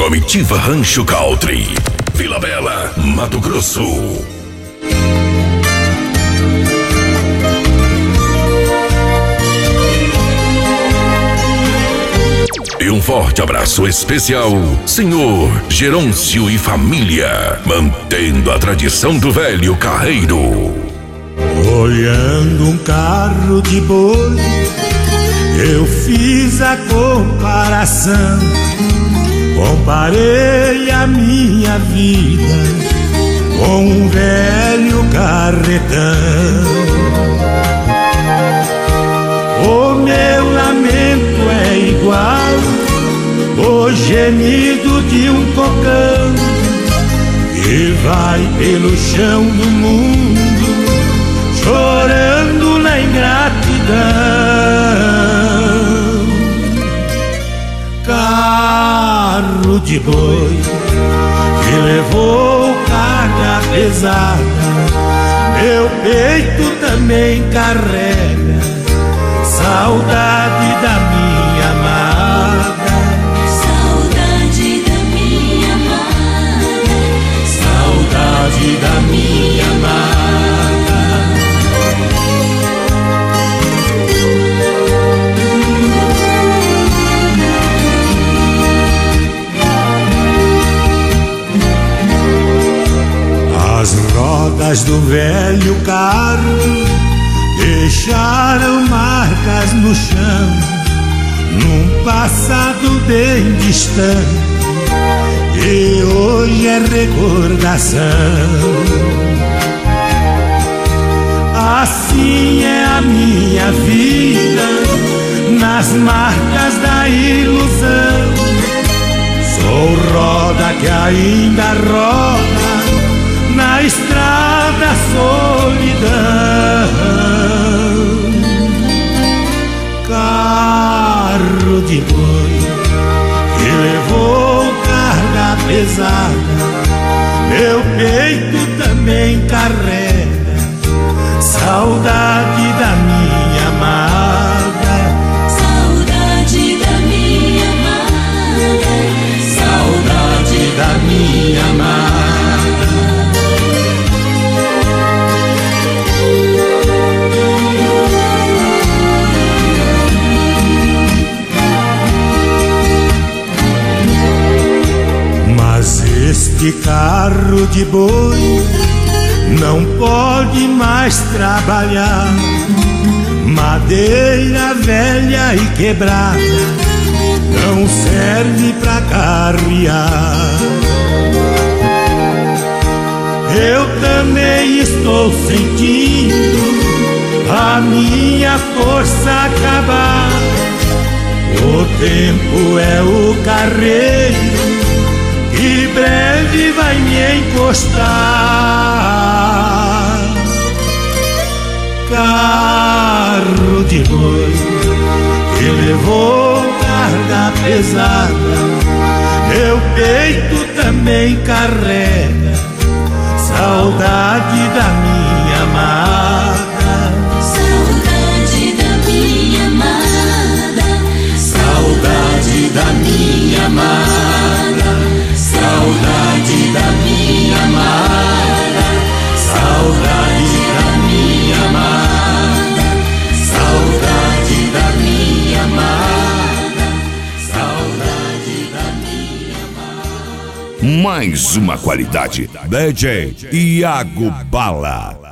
Comitiva Rancho Country, Vila Bela, Mato Grosso. E um forte abraço especial, senhor Gerôncio e família, mantendo a tradição do velho carreiro. Olhando um carro de boi, eu fiz a comparação. Comparei a minha vida com um velho carretão. O meu lamento é igual o gemido de um cocão que vai pelo chão do mundo chorando na ingratidão. Carro de boi que levou carga pesada, meu peito também carrega saudade da minha amada, saudade da minha amada, saudade da minha amada. As rodas do velho carro deixaram marcas no chão, num passado bem distante, e hoje é recordação. Assim é a minha vida, nas marcas da ilusão. Sou roda que ainda roda na estrada solidão. Carro de boi que levou carga pesada, meu peito também carrega saudade da minha amada, saudade da minha amada, saudade da minha amada. Este carro de boi não pode mais trabalhar, madeira velha e quebrada não serve pra carrear. Eu também estou sentindo a minha força acabar. O tempo é o carreiro e breve vai me encostar. Carro de boi que levou carga pesada, meu peito também carrega saudade da minha amada, saudade da minha amada, saudade da minha amada, saudade da minha amada, saudade da minha amada, saudade da minha amada, saudade da minha amada. Mais uma qualidade, DJ Iago Bala.